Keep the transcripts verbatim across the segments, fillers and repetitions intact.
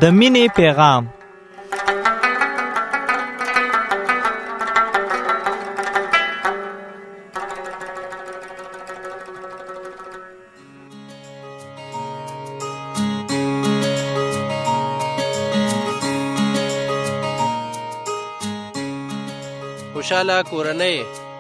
د مینې پیغام. خوشاله کورنۍ.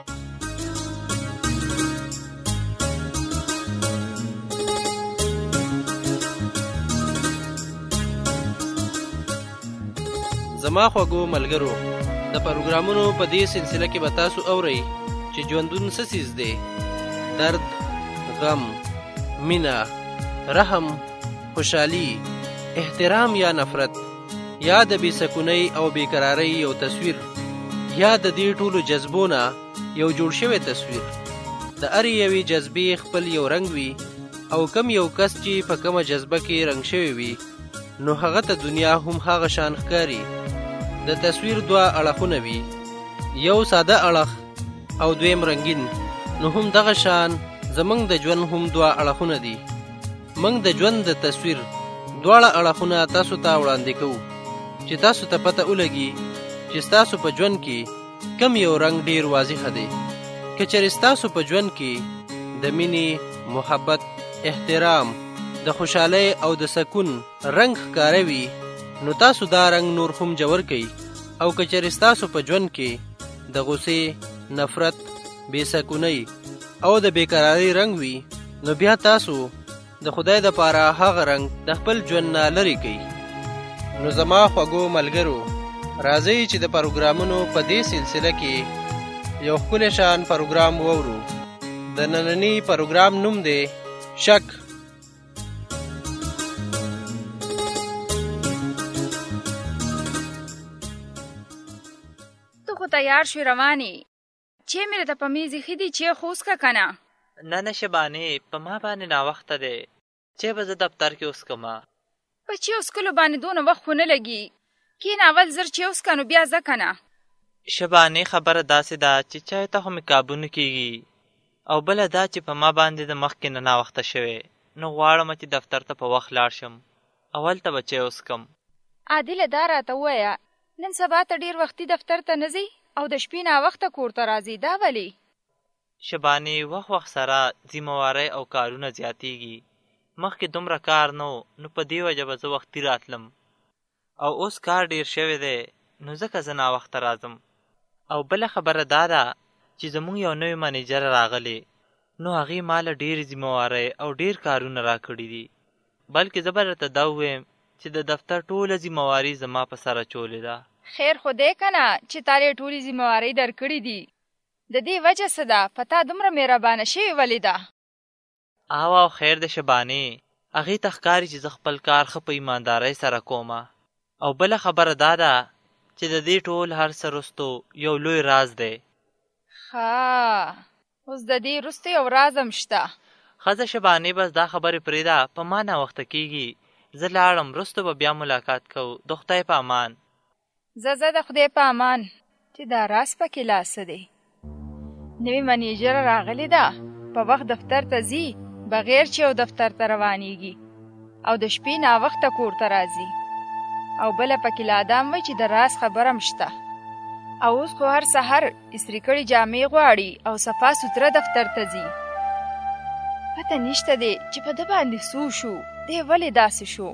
زما خوږو ملګرو، د پروګرامونو په دې سلسله کې به تاسو اورئ چې ژوندون څه څیز دی. درد، غم، مینه، رحم، خوشحالي، احترام یا نفرت، یا د بې سکونۍ او بېقرارۍ یو تصویر، یا د دې ټولو جذبو نه یو جوړ شوی تصویر. د هرې یوې جذبې خپل یو رنګ وي، او کم یو کس چې په کومه جذبه کې رنګ شوی وي، نو هغه ته دنیا هم هغه شان ښکاري. د تصویر دوه اړخونه وي، یو ساده اړخ او دویم رنګین. نو هم دغه شان زمونږ د ژوند هم دوه اړخونه دي. موږ د ژوند د تصویر دواړه اړخونه تاسو ته وړاندې کوو چې تاسو ته پته ولګي چې ستاسو په ژوند کې کم یو رنګ ډیر واضح دی. که چېرې ستاسو په ژوند کې د مینې، محبت، احترام، د خوشحالۍ او د سکون رنګ ښکاره وي، نو تاسو دا رنګ نور هم جوړ کړئ. او که چېرې ستاسو په ژوند کې د غصې، نفرت، بې سکونۍ او د بېقرارۍ رنګ وي، نو بیا تاسو د خدای دپاره هغه رنګ د خپل ژوند نه لرې کړئ. نو زما خوږو ملګرو، راځئ چې د پروګرامونو په دې سلسله کې یو ښکلی شان پروګرام وورو. د ننني پروګرام نوم دی شک. تو خو تیار شوی روانی چې مې ته په میز ایښي دي چې خوس کا کنه. نه نه شبانې، په ما باندې ناوخته دی چې به زه دفتر کې اوس کما. په چې اوسکلو باندې دونه وخت خو نه لګي. کین اول زر چې اوس کنو بیا زه کنه. شبانې خبره داسې ده چې چای ته خو مې کابو نه کېږي، او بله دا چې په ما باندې د مخکې نه ناوخته شوی، نو غواړم چې دفتر ته په وخت لاړ شم، اول ته به چای وڅښم. عادله دا راته ووایه، نن سبا ته ډېر وختي دفتر ته نه ځې او د شپې ناوخته کور ته راځې، دا ولې؟ شبانې وخت وخت سره ذمهوارۍ او کارونه زیاتېږي. مخکې دومره کار نه و، نو په دې وجه به زه وختي راتلم، او اوس کار ډیر شوی دی، نو ځکه زه ناوخته راځم. او بله خبره دا ده چې زموږ یو نوی منیجر راغلی، نو هغې ما له ډېرې ذمهوارۍ او ډېر کارونه راکړي دي. بلکې زه به درته دا ووایم چې د دفتر ټوله ذمهواري زما په سر اچولې ده. خیر خو دی که نه چې تا یې ټولې ذمهوارۍ درکړي دي؟ د دې وجه څه ده؟ په تا دومره مهربانه شوې ولې ده؟ او او خیر د شبانې، هغې ته ښکاري چې زه خپل کار ښه په ایماندارۍ سره کومه. او بله خبره دا ده چې د دې ټول هر څه رستو یو لوی راز دی. ښه، اوس د دې رستو یو راز هم شته. ښځه شبانې، بس دا خبرې پرېږده، په ما ناوخته کېږي، زه لاړم، رستو به بیا ملاقات کوو. د خدای په امان. زه زه د خدای په امان. چې دا راز پکې لا څه دی؟ نوې منیجره راغلې ده، په وخت دفتر ته ځي، بغیر چې یو دفتر ته روانېږي، او د شپې ناوخته کور ته راځي. او بله پکې لا دا هم وایي چې د راز خبره هم شته. او اوس خو هر سحر استري کړي جامې غواړي او صفا سوتره دفتر ته ځي. پته نشته دی چې په ده باندې څه شو، دی ولې داسې شو.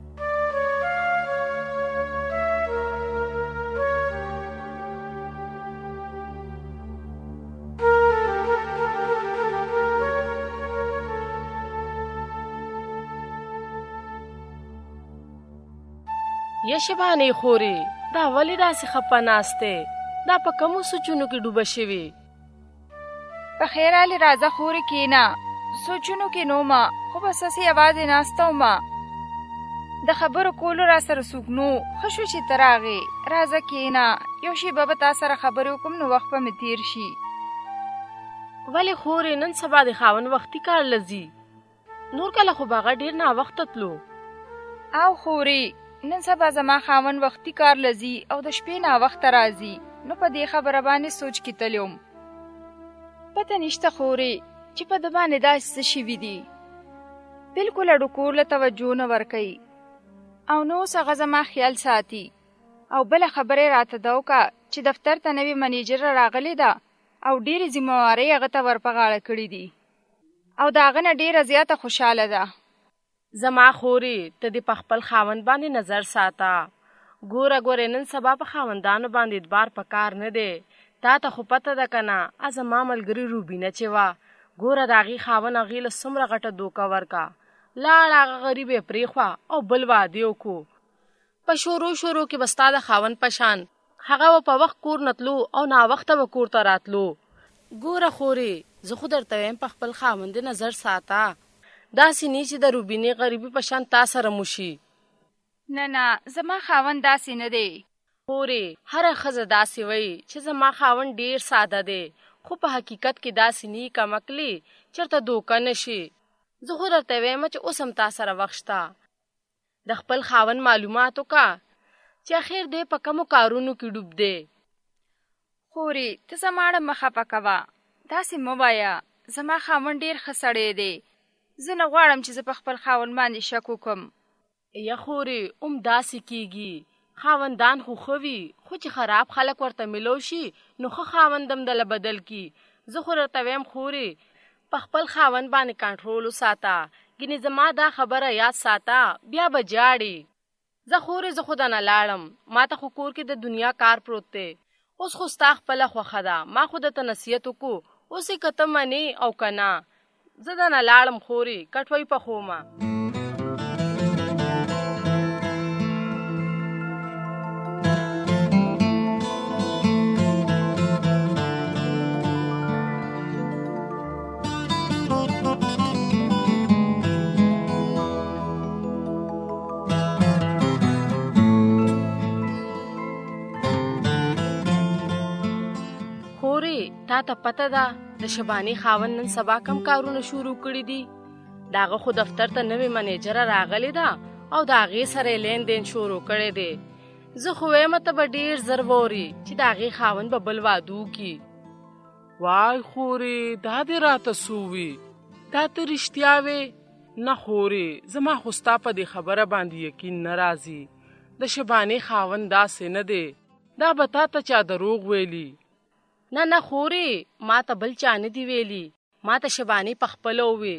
یا شبانې خورې، دا ولې داسې خپه ناستې؟ دا په کومو سوچونو کې ډوبه شوې؟ په خیر حالې راځه خورې کېنه. سوچونو کې نه ومه، خو بس هسې یوازې ناسته ومه. د خبرو کولو را سره څوک نو، ښه شو چې ته راغې. راځه کېنه، یو شېبه به تا سره خبرې وکړم، نو وخت به مې تېر شي. ولې خورې، نن سبا د خاوند وختي کار لځي، نور کله خو به هغه ډېر ناوخته تلو. او خورې، نن سبا زما خاوند وختي کار لځي او د شپې ناوخته راځي، نو په دې خبره باندې سوچ کې تللی وم. پته نشته خورې چې په ده باندې داسې څه شوي دي. بلکل اډو کور له توجه نه ورکوي، او نو څنګه زما خیال ساتي. او بل خبره راته دوکا چې دفتر ته نوی منیجر راغلی ده او ډېری ذمہواری هغه ته ورپغاړه کړې دي او دا هغه نه ډېره زیاته خوشاله ده. زما خوري ته د خپل خاوند باندې نظر ساته. ګوره ګوره نن سبا په خاوندانو باندې اعتبار پکار نه دی. تا ته خو پته ده کنه از ما ملګری روبینه چې وا ګوره د هغې خاوند هغې له څومره غټه دوکه ورکا لاړ هغه غریب یې پرېښوه او بل واده وکړو. په شروع شروع کې به ستا د خاوند په شان هغه به په وخت کور نه تلو او ناوخته به کور ته راتلو. ګوره خورې زه خو درته وایم په خپل خاوند نظر ساته. داسې نه چې د روبینې غریبي په شان تا سره موشي. نه نه زما خاوند داسې نه دی. خورې هره ښځه داسې وایي چې زما خاوند ډېر ساده دی خو په حقیقت کې داسې نه کمکلی چېرته دوکه نه شي. زه خو درته وایم چې اوس هم تا سره وخت شته. د خپل خاوند معلومات وکړه چې اخر دی په کومو کارونو کې ډوب دی. خورې ته زما اړه مه خفه کوه. داسې مه وایه. زما خاوند ډېر ښه سړی دی. زه نه غواړم چې زه په خپل خاوند باندې شک وکړم. یا خورې اوم داسې کېږي. خاوندان خو ښه وي خو چې خراب خلک ورته ملو شي نو ښه خاوند هم دله بدل کي. زه خو درته وایم خورې په خپل خاوند باندې کنټرول وساته. ګینې زما دا خبره یاد ساته بیا به جاړې. زه خورې زه خو دنه لاړم. ما ته خو کور کې د دنیا کار پروت دی. اوس خو ستا خپله خوښه ده. ما خو درته نصیحت وکړو اوس یې که ته منې او که نه. زه دنه لاړم خورې کټوۍ پخومه. تا ته پته ده د شباني خاوند نن سبا کم کارونه شروع کړي دي. د هغه خو دفتر ته نوې منیجره راغلې ده او د هغې سره یې لین دین شروع کړی دی. زه خو وایم ته به ډېر زر ووري چې د هغې خاوند به بل واده وکړي. وای خورې دا دې راته سووي دا ته رښتیا وې؟ نه خورې زما خو ستا په دې خبره باندې یقین نه راځي. د شباني خاوند داسې نه دی. دا به تا ته چا دروغ ویلي؟ نه نه خورې ما ته بل چا نه دی ویلي. ما ته شباني پخپله ووې.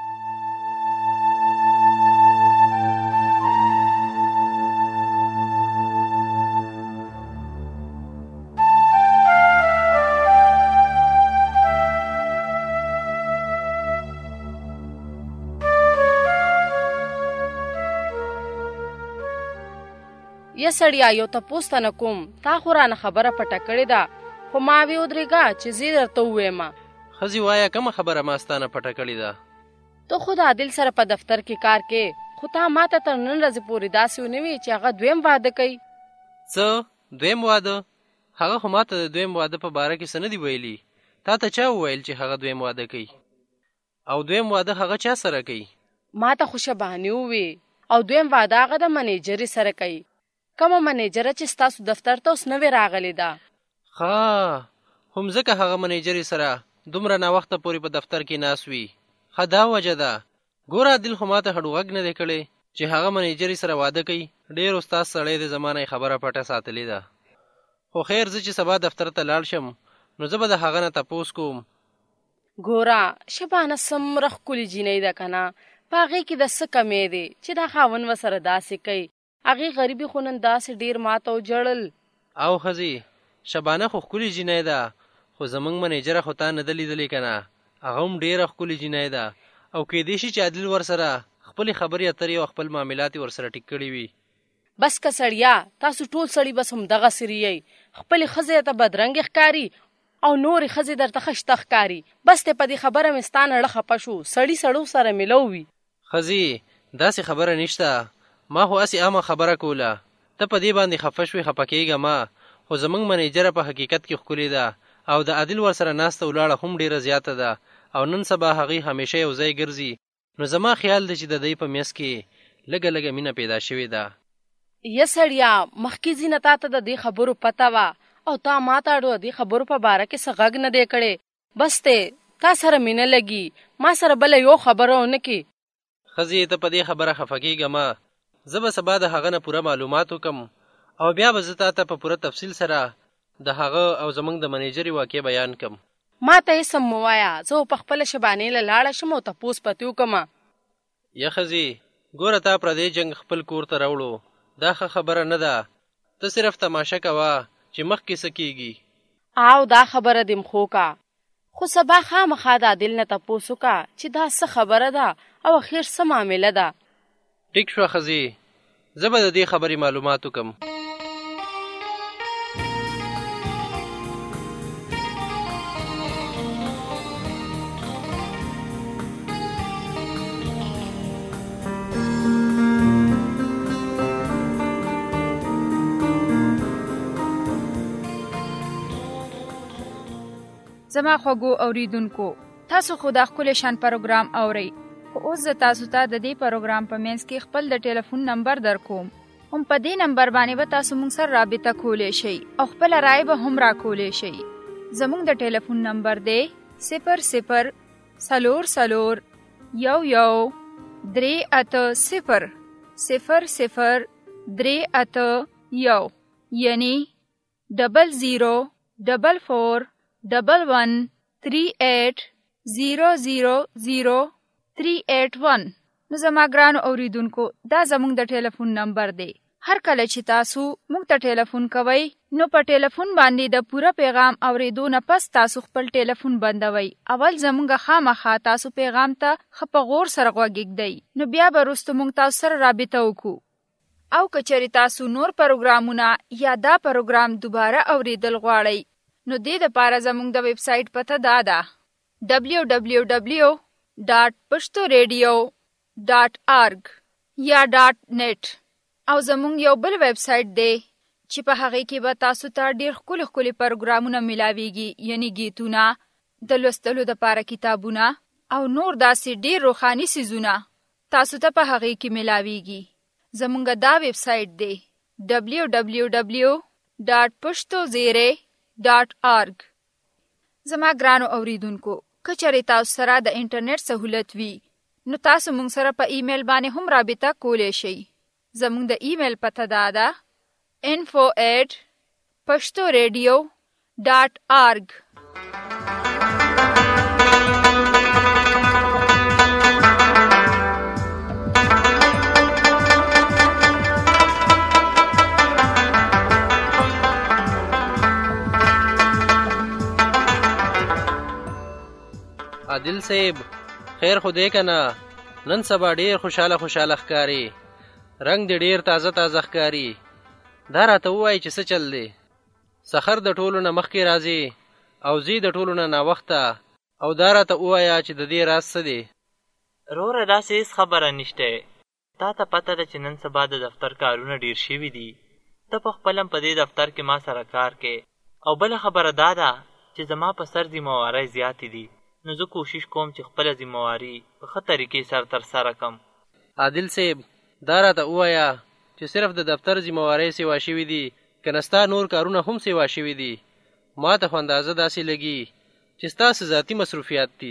یا سړیا یو تپوس ته نه کوم تا خو رانه خبره پټه کړې ده خو ما وی ودرېږه چې زه درته ووایم. ښځې وایه کومه خبره ما ستانه پټه کړې ده؟ ته خو د عادل سره په دفتر کې کار کې خو تا ما ته تر نن ورځې پورې داسې ونه وي چې هغه دویم واده کوي. څه دویم واده؟ هغه خو ما ته د دویم واده په باره کې څه نه دي ویلي. تا ته چا وویل چې هغه دویم واده کوي؟ او دویم واده هغه چا سره کوي؟ ما ته خو شباني ووې او دویم واده هغه د منیجرې سره کوي. کومه منیجره چې ستاسو دفتر ته اوس نوې راغلې ده. ښه هم ځکه هغه منیجرې سره دومره ناوخته پورې په دفتر کې ناست وي. ښه دا وجه ده. ګوره عادل خو ما ته هډو غږ نه دی کړی چې هغه منیجرې سره واده کوي. ډېر استاد سړی د زمانه یې خبره پټه ساتلې ده. خو خیر زه چې سبا دفتر ته لاړ شم نو زه به د هغه نه تپوس کوم. ګوره شبانه څومره ښکلې جینۍ ده که نه. په هغې کې د څه کمی دی چې دا خاوند ورسره داسې کوي. هغې غریبي خو نن داسې ډېر ماته وجړل. او ښځې شبانه خو ښکلې جینۍ ده خو زموږ منیجره خو تا نه ده لیدلې که نه. هغه هم ډېره ښکلې جینۍ ده او کیدای شي چې عادل ورسره خپلې خبرې اترې او خپل معاملات یې ورسره ټیک کړي وي. بس که سړیا تاسو ټول سړي بس همدغسې ریئئ. خپلې ښځې ته بدرنګې ښکاري او نورې ښځې درته ښه شته ښکاري. بس دی په دې خبره مې ستا نه زړه خفه شو. سړي سړو سره ملو وي. ښځې داسې خبره نشته. ما خو هسې عامه خبره کوله. ته په دې باندې خفه شوې خفه کېږه ما. خو زموږ منیجره په حقیقت کې ښکلې ده او د عادل ورسره ناسته ولاړه هم ډېره زیاته ده او نن سبا هغې همیشه یو ځای ګرځي. نو زما خیال دی چې د دوی په میس کې لږه لږه مینه پیدا شوې ده. یا سړیا مخکې ځینه تا ته د دې خبرو پته وه او تا ما ته د دې خبرو په باره کې څه غږ نه دی کړی. بس دی تا سره مینه لګي ما سره بله یو خبره ونه کړي. ښځې ته په دې خبره خفه کېږه ما. زه به سبا د هغه نه پوره معلومات وکم او بیا به زه تا ته په پوره تفصیل سره د هغه او زموږ د منیجرې واقع بیان کم. ما ته یې سم ووایه، زه په خپله شبانې له لاړه شم او تپوس پتې وکمه. یا ښځې ګوره تا پردی جنګ خپل کور ته راوړو، دا ښه خبره نه ده. ته صرف تماشه کوه چې مخکې څه کېږي. او دا خبره دې مخو کا، خو سبا خامخا د عادل نه تپوس وکړه چې دا څه خبره ده او اخر څه معامله ده. ټیک شوه ښځې، زه به د دې خبرې معلومات وکم. زما خوږو اوریدونکو، تاسو خو دا ښکلی شان پروګرام اورئ، خو اوس زه تاسو ته د دې پروګرام په منځ کې خپل د ټلیفون نمبر در کوم. هم په دې نمبر باندې به تاسو موږ سره رابطه کولی شئ او خپله رایه به هم راکولی شئ. زموږ د ټلیفون نمبر دی صفر صفر څلور څلور یو یو درې اته صفر صفر صفر درې اته یو، یعنی ډبل زیرو ډبل فور ډبل ون تھری ایٹ زیرو زیرو زیرو تھری ایٹ ون. نو زما ګرانو اوریدونکو، دا زموږ د ټلیفون نمبر دی. هر کله چې تاسو موږ ته ټلیفون کوئ نو په ټلیفون باندې د پوره پیغام اورېدو نه پس تاسو خپل ټلیفون بندوئ. اول زموږ خامخا تاسو پیغام ته ښه په غور سره غوږ ایږدئ، نو بیا به وروسته موږ تاسو سره رابطه وکړو. او که چېرې تاسو نور پروګرامونه یا دا پروګرام دوباره اورېدل غواړئ نو دې دپاره زموږ د ویب سایټ پته دا ده ډبلیو ډبلیو ډبلیو ډاټ پښتو ریډیو ډاټ آرګ یا ډاټ نیټ. او زموږ یو بل ویب سایټ دی چې په هغې کې به تاسو ته ډېر ښکلي ښکلي پروګرامونه میلاویږي، یعنی گیتونه، د لوستلو دپاره کتابونه او نور داسې ډېر روښاني څیزونه تاسو ته په هغې کې میلاویږي. زموږ دا ویب سایټ دی ډبلیو ډبلیو ډبلیو ډاټ پښتو زیرې ډاټ آرګ. زما ګرانو اوریدونکو، که چېرې تاسو سره د انټرنیټ سهولت وي نو تاسو موږ سره په ایمیل باندې هم رابطه کولی شئ. زموږ د ایمیل پته دا ده info at pashtoradio dot org. عادل صاحب خیر خو دی که نه؟ نن سبا ډېر خوشحاله خوشحاله ښکاري، رنګ دې ډېر تازه تازه ښکاري. دا راته ووایي چې څه چل دی؟ سخر د ټولو نه مخکې راځي او زی د ټولو نه ناوخته، او دا راته ووایه چې د دې راز څه دی؟ وروره داسې هېڅ خبره نشته. تا ته پته ده چې نن سبا د دفتر کارونه ډېر شوي دي. ته په خپله په دې دفتر کې ما سره کار کې، او بله خبره دا ده چې زما په سر ذمهوارۍ زیاتې دي، نو زه کوشش کوم چې خپله ذمهواري په ښه طریقې سر ترسره کړم. عادل صاحب دا راته ووایه چې صرف د دفتر ذمهوارۍ سیوا شوي دي که نه ستا نور کارونه هم سیوا شوي دي؟ ما ته خو اندازه داسې لګي چې ستاسې ذاتي مصروفیات دي.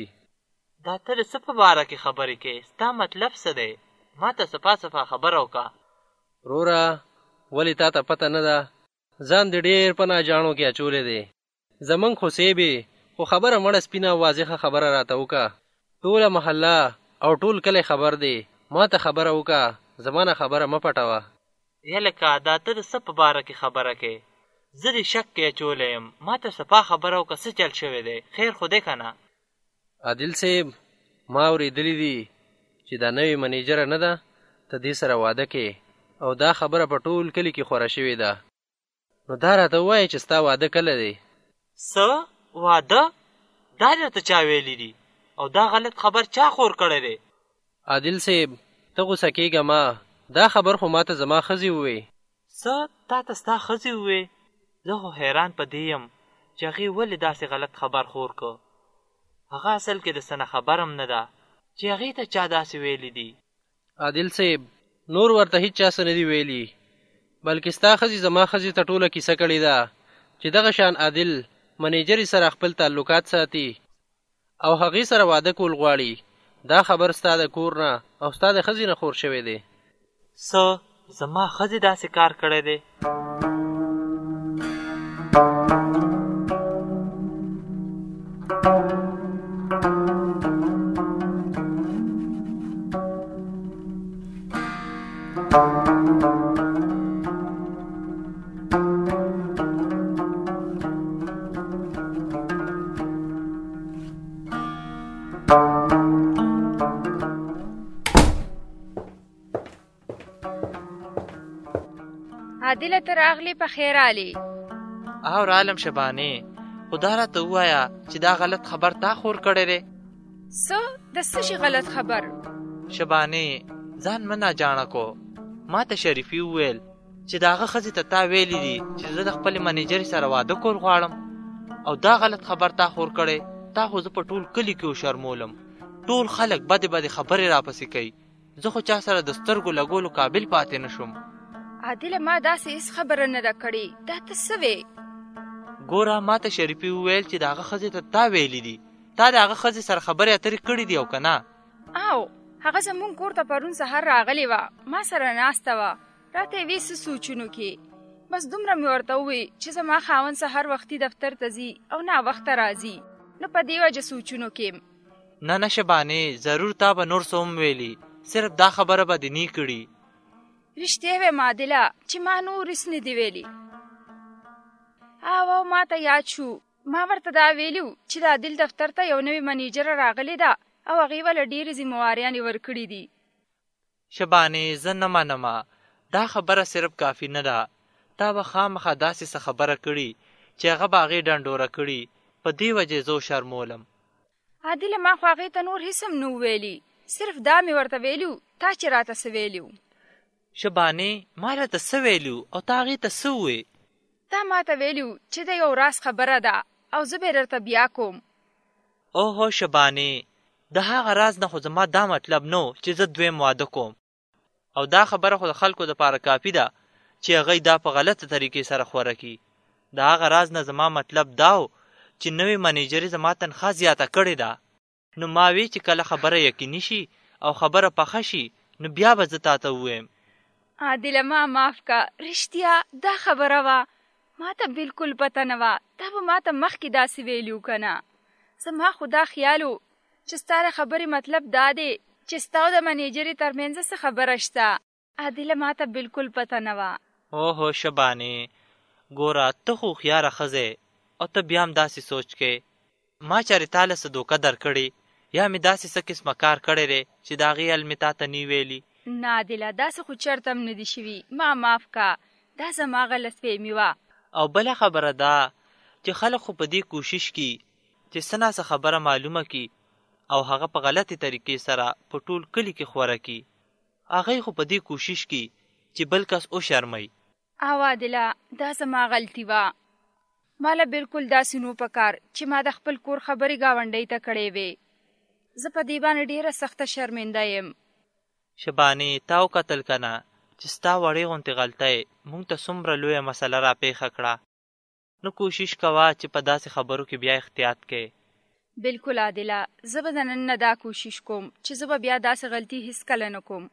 دا ته د څه په باره کې خبرې کوې؟ ستا مطلب څه دی؟ ما ته صفا صفا خبره وکړه. وروره ولې تا ته پته نه ده؟ ځان دې ډېر په ناجاڼو کې اچولی دی. زمونږ خو سیبې خو خبره مړه سپینه واضحه خبره راته وکړه. ټوله محله او ټول کلی خبر دی. ما ته خبره وکړه، زما نه خبره مه پټوه. یلکه دا ته د څه په باره کې خبره کوې؟ زه دې شک کې اچولی یم. ما ته صفا خبره وکړه څه چل شوی دی؟ خیر خو دی که نه؟ عادل صاحب ما اورېدلی دي چې دا نوې منیجره نه ده، ته دې سره واده کې، او دا خبره په ټول کلي کې خوره شوې ده. نو دا راته ووایه چې ستا واده کله دی؟ څه واده؟ دا درته چا ویلی دي؟ او دا غلط خبر چا خور کړی دی؟ عادل صاحب ته غوسه کېږه ما، دا خبر خو ما ته زما ښځې ووې. څه تا ته ستا ښځې ووې؟ زه خو حیران په دې یم چې هغې ولې داسې غلط خبر خور که. هغه اصل کې د څه نه خبر هم نه ده چې هغې ته چا داسې ویلی دي. عادل صاحب نور ورته هیڅ چا څه نه دي ویلي، بلکې ستا ښځې زما ښځې ته ټوله کیسه کړې ده چې دغه شان عادل منیجرې سره خپل تعلقات ساتي او هغې سره واده کول غواړي. دا خبر ستا د کور نه او ستا د ښځې نه خور شوی دی. څه زما ښځې داسې کار کړی دی؟ عادله ته راغلې په خیر علي. او رالم شبانې، خو دا راته ووایه چې دا غلط خبر تا خور کړی دی. څه د څه شي غلط خبر؟ شبانې ځان مه ناجاڼه کو. ما ته شریفي وویل چې د هغه ښځې ته تا ویلي دي چې زه د خپلې منیجرې سره واده کول غواړم، او دا غلط خبر تا خور کړی. تا خو زه په ټول کلي کې وشرمولم. ټول خلک بدې بدې خبرې راپسې کوي. زه خو چا سره د سترګو لګولو قابل پاتې نه شوم. عادله ما داسې هیڅ خبره نه ده کړې. دا ته څه وې؟ ګوره ما ته شریفي وویل چې د هغه ښځې ته تا ویلي دي. تا د هغه ښځې سره خبرې اترې کړې دي او که نه؟ او هغه زمونږ کور ته پرون سهار راغلې وه، ما سره ناسته وه، راته یې وې څه سوچونو کې. بس دومره مې ورته ووې چې زما خاوند سهار وختي دفتر ته ځي او ناوخته راځي، نو په دې وجه سوچونو کې. نه نه شبانې، ضرور تا به نور څه هم ویلي، صرف دا خبره به دې نه کړي. رښتیا ویم عادله چې ما نور هېڅ نه دي ویلي. او او ما ته یاد شو، ما ورته دا ویلي چې د عادل دفتر ته یو نوې منیجره راغلې ده او هغې وله ډېرې ذمهواریانې ورکړي دي. شبانې زه نه منمه، دا خبره صرف کافي نه ده. تا به خامخا داسې څه خبره کړي چې هغه به هغې ډنډوره کړي. په دې وجې زه شرمولم. عادله ما خو هغې ته نور هېڅ هم نه وویلي، صرف دا مې ورته ویلي تا چې راته څه ویلي وو. شبانې ما راته څه ویلي او تا هغې ته څه ووې؟ تا ما ته ویلي چې د یو راز خبره ده او زه به یې درته بیا کوم. اوهو شبانې، د هغه راز نه خو زما دا مطلب نه چې زه دویم واده کوم، او دا خبره خو د خلکو دپاره کافي ده چې هغوی دا په غلطه طریقې سره خوره کړي. د هغه راز نه زما مطلب دا و چې نوې منیجرې زما تنخوا زیاته کړې ده. نو ما وی چې کله خبره یقیني شي او خبره پخه شي نو بیا به زه تا ته ووایم. عادله ما معاف که، رښتیا دا خبره وه، ما ته بلکل پته نه وه. تا به ما ته مخکې داسې ویلي و که نه؟ زما خو دا خیال و چې ستا د خبرې مطلب دا دی چې ستا او د منیجرې ترمنځ څه خبره شته. عادله ما ته بلکل پته نه وه. اوهو شبانې، ګوره ته خو هوښیاره ښځې او ته بیا هم داسې سوچ کې. ما چارې تا له څه دوکه درکړې یا مې داسې څه قسمه کار کړی دی چې د هغې حل مې تا ته نه ویلي؟ نه عادله داسې خو چېرته هم نه دي شوي، ما معاف که، دا زما غلط فهمي وه. او بله خبره دا چې خلک خو په دې کوشش کی چې څه ناڅه خبره معلومه کی او هغه په غلطې طریقې سره په ټول کلي کې خوره کی. هغې خو په دې کوشش کی چې بل کس وشرموي. او عادله دا زما غلطي وه. ما له بلکل داسې نو پکار چې ما د خپل کور خبرې ګاونډۍ ته کړې وې. زه په دې باندې ډېره سخته شرمنده یم. شبانې تا وکتل که نه چې ستا وړې غوندې غلطۍ موږ ته څومره لویه مسله راپېښه کړه. نو کوشش کوه چې په داسې خبرو کې بیا احتیاط کې. بلکل عادله، زه به د نن نه دا کوشش کوم چې زه به بیا داسې غلطي هیڅ کله نه کوم.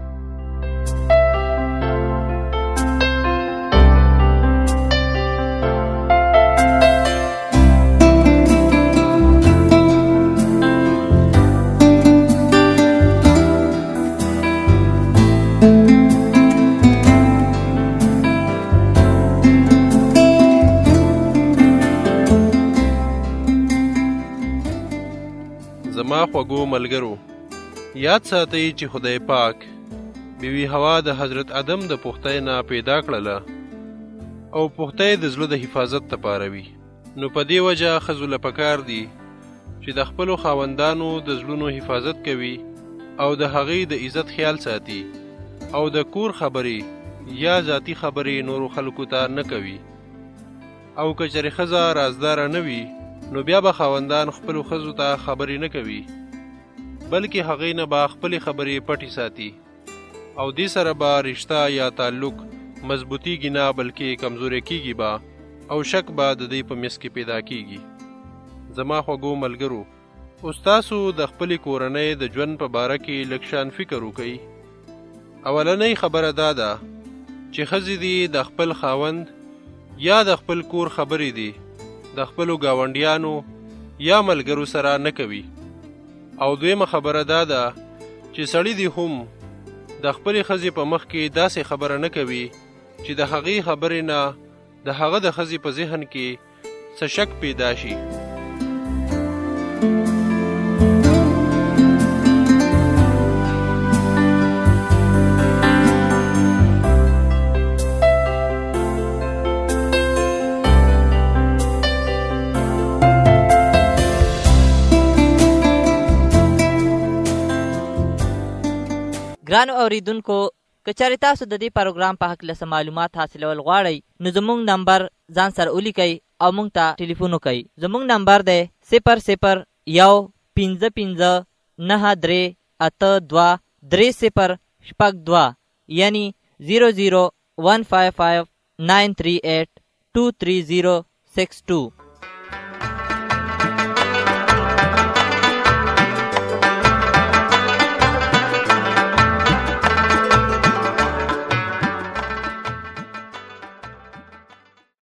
زما خوږو ملګرو، یاد ساتئ چې خدای پاک بیوی حوا د حضرت آدم د پختۍ نه پیدا کړله او پختۍ د زړه د حفاظت لپاره وي. نو په دې وجه ښځو له پکار دي چې د خپلو خاوندانو د زړونو حفاظت کوي او د هغې د عزت خیال ساتي او د کور خبرې یا ذاتی خبرې نورو خلکو ته نه کوي. او که چېرې ښځه رازداره نه وي نو بیا به خاوندان خپلو ښځو ته خبرې نه کوي، بلکې هغې نه به خپلې خبرې پټې ساتي او دې سره به رشته یا تعلق مضبوطیږي نه بلکې کمزوری کیږي به او شک به د دې په منځ کې پیدا کیږي. زما خوږو ملګرو، اوس تاسو د خپلې کورنۍ د ژوند په باره کې لږ شان فکر وکئ اولنۍ خبره دا ده چې ښځې دي د خپل خاوند یا د خپل کور خبرې دي د خپلو ګاونډیانو یا ملګرو سره نه کوي. او دویمه خبره دا ده چې سړی دي هم د خپلې ښځې په مخ کې داسې خبره نه کوي چې د هغې خبرې نه د هغه د ښځې په ذهن کې څه شک پیدا شي. ګرانو اوریدونکو، که چېرې تاسو د دې پروګرام په هکله څه معلومات حاصلول غواړئ نو زموږ نمبر ځان سره ولیکئ او موږ ته ټلیفون وکئ. زموږ نمبر دی صفر صفر یو پنځه پنځه نهه درې اته دوه درې صفر شپږ دوه یعنی زیرو زیرو ون فایو فایو ناین تھری ایٹ ټو تھری زیرو سکس ټو.